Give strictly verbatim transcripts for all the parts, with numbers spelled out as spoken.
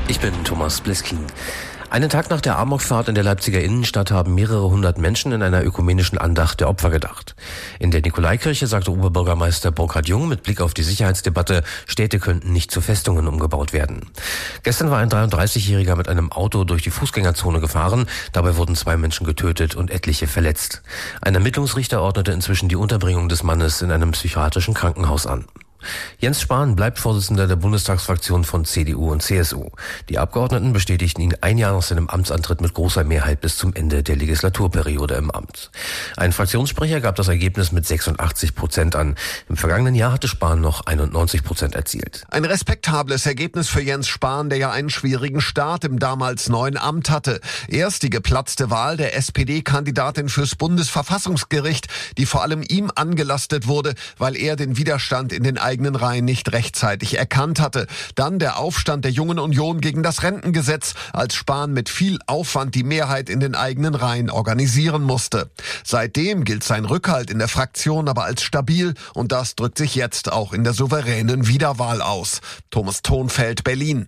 Ich bin Thomas Bliskin. Einen Tag nach der Amokfahrt in der Leipziger Innenstadt haben mehrere hundert Menschen in einer ökumenischen Andacht der Opfer gedacht. In der Nikolaikirche sagte Oberbürgermeister Burkhard Jung mit Blick auf die Sicherheitsdebatte, Städte könnten nicht zu Festungen umgebaut werden. Gestern war ein dreiunddreißigjähriger mit einem Auto durch die Fußgängerzone gefahren. Dabei wurden zwei Menschen getötet und etliche verletzt. Ein Ermittlungsrichter ordnete inzwischen die Unterbringung des Mannes in einem psychiatrischen Krankenhaus an. Jens Spahn bleibt Vorsitzender der Bundestagsfraktion von C D U und C S U. Die Abgeordneten bestätigten ihn ein Jahr nach seinem Amtsantritt mit großer Mehrheit bis zum Ende der Legislaturperiode im Amt. Ein Fraktionssprecher gab das Ergebnis mit sechsundachtzig Prozent an. Im vergangenen Jahr hatte Spahn noch einundneunzig Prozent erzielt. Ein respektables Ergebnis für Jens Spahn, der ja einen schwierigen Start im damals neuen Amt hatte. Erst die geplatzte Wahl der S P D-Kandidatin fürs Bundesverfassungsgericht, die vor allem ihm angelastet wurde, weil er den Widerstand in den eigenen Reihen nicht rechtzeitig erkannt hatte. Dann der Aufstand der Jungen Union gegen das Rentengesetz, als Spahn mit viel Aufwand die Mehrheit in den eigenen Reihen organisieren musste. Seitdem gilt sein Rückhalt in der Fraktion aber als stabil und das drückt sich jetzt auch in der souveränen Wiederwahl aus. Thomas Thonfeld, Berlin.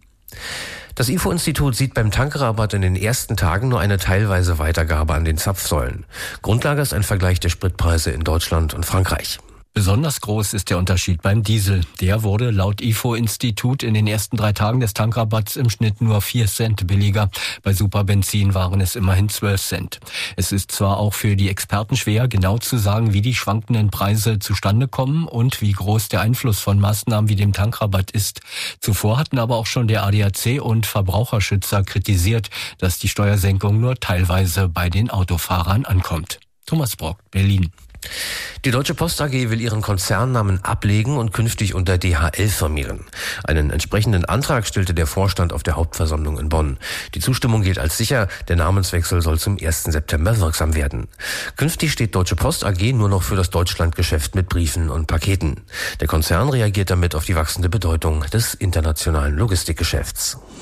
Das I F O-Institut sieht beim Tankrabatt in den ersten Tagen nur eine teilweise Weitergabe an den Zapfsäulen. Grundlage ist ein Vergleich der Spritpreise in Deutschland und Frankreich. Besonders groß ist der Unterschied beim Diesel. Der wurde laut I F O-Institut in den ersten drei Tagen des Tankrabatts im Schnitt nur vier Cent billiger. Bei Superbenzin waren es immerhin zwölf Cent. Es ist zwar auch für die Experten schwer, genau zu sagen, wie die schwankenden Preise zustande kommen und wie groß der Einfluss von Maßnahmen wie dem Tankrabatt ist. Zuvor hatten aber auch schon der A D A C und Verbraucherschützer kritisiert, dass die Steuersenkung nur teilweise bei den Autofahrern ankommt. Thomas Brock, Berlin. Die Deutsche Post A G will ihren Konzernnamen ablegen und künftig unter D H L firmieren. Einen entsprechenden Antrag stellte der Vorstand auf der Hauptversammlung in Bonn. Die Zustimmung gilt als sicher, der Namenswechsel soll zum ersten September wirksam werden. Künftig steht Deutsche Post A G nur noch für das Deutschlandgeschäft mit Briefen und Paketen. Der Konzern reagiert damit auf die wachsende Bedeutung des internationalen Logistikgeschäfts.